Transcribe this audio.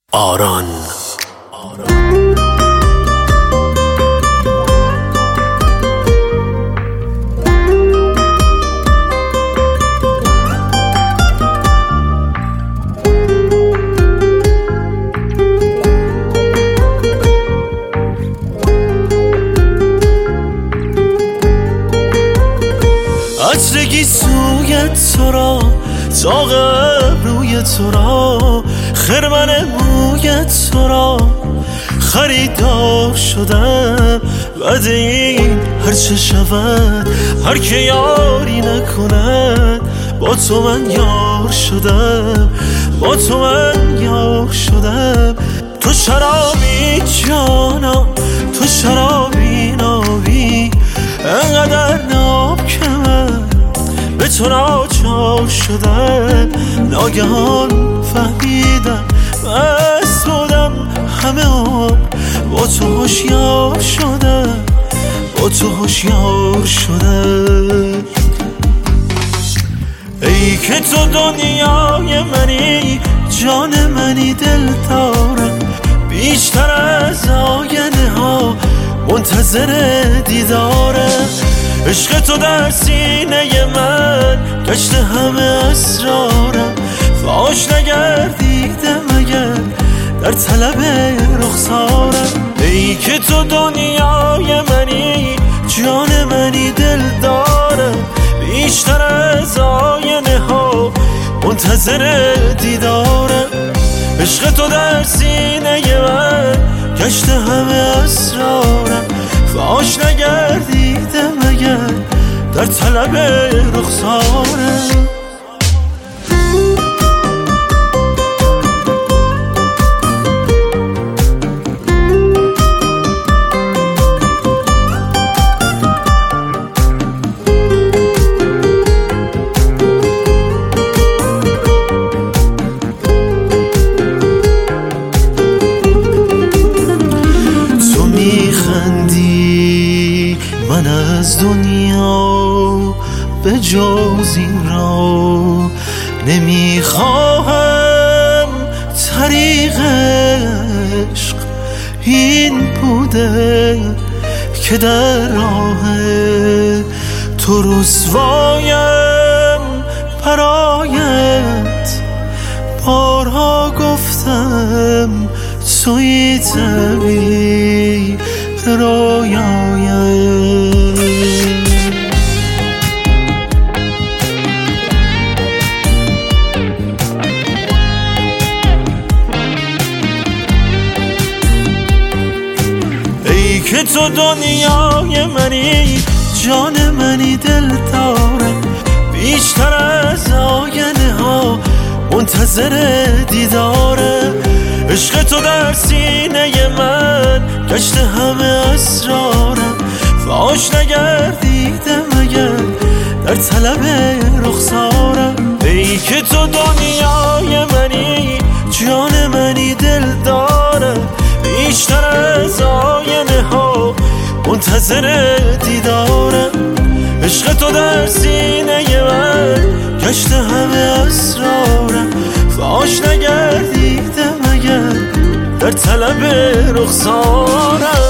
آران عطرگی سویت تو را زاغ ابروی تو را خرمن مویت تو را خریدار شدم بعد این هرچه شود هر که یاری نکند با تو من یار شدم با تو من یار شدم تو شرابی جانا تو شرابی نابی انقدر ناب که من به تو ناچار شدم ناگهان فهمیدم بس بودم همه آب با تو هوشیار شدم با تو هوشیار شدم ای که تو دنیای منی جان منی دل دارم بیشتر از آینه ها منتظر دیدارم عشق تو در سینه من گشت همه اسرارم فاش نگردیدم اگر در طلب رخسارم ای که تو دنیای منی جان منی دل دارم بیشتر از آینه ها منتظر دیدارم عشق تو در سینه من گشت همه اسرارم فاش نگردیدم اگر در طلب رخسارم من از دنیا به جز این را نمیخواهم طریق عشق این بوده که در راه تو رسوایم برایت بارها گفتم توی تعبیر رویایم ای که تو دنیای منی جان منی دل دارم بیشتر از آینه ها منتظر دیدارم عشق تو در سینه من گشت همه اسرارم فاش نگردیدم اگر در طلب رخسارم ای که تو دنیای منی جان منی دل دارم بیشتر از آینه ها منتظر دیدارم عشق تو در سینه من گشت همه اسرارم فاش نگردیدم اگر در طلب رخسارم